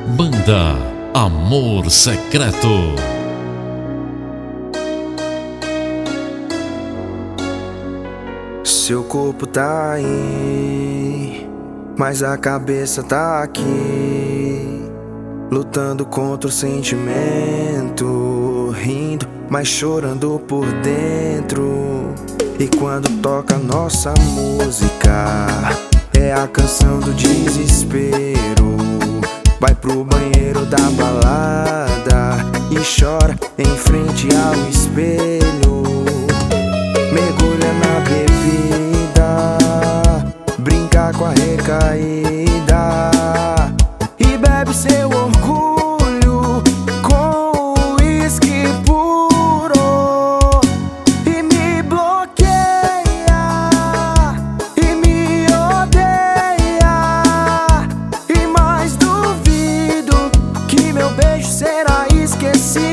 Banda Amor Secreto. Seu corpo tá aí, mas a cabeça tá aqui, lutando contra o sentimento, rindo, mas chorando por dentro. E quando toca nossa música, é a canção do desespero. Vai pro banheiro da balada e chora em frente ao espelho. Mergulha na bebida, brinca com a recaída e bebe seu orgulho com uísque puro. E me bloqueia, e me odeia, e mais duvido que meu beijo será esquecido.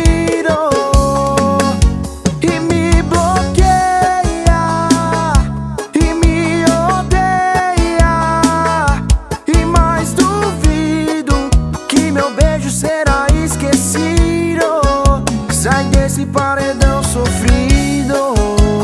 Será esquecido. Sai desse paredão sofrido.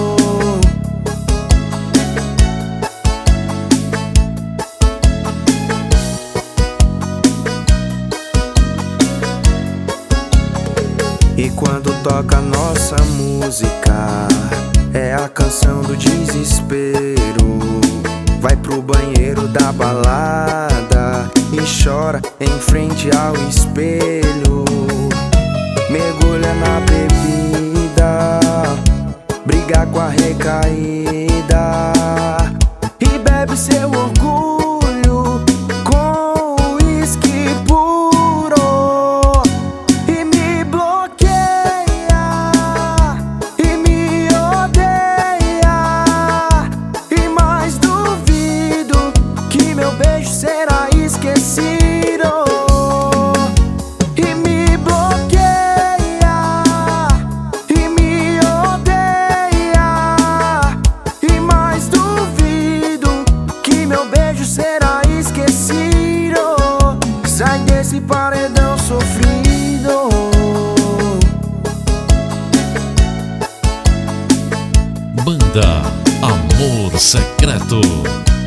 E quando toca nossa música, é a canção do desespero. Vai pro banheiro da balada e chora em frente ao espelho. Mergulha na bebida, briga com a recaída e bebe seu orgulho com uísque puro. E me bloqueia, e me odeia, e mais duvido que meu beijo será esquecido. E me bloqueia, e me odeia, e mais duvido que meu beijo será esquecido. Sai desse paredão sofrido. Banda Amor Secreto.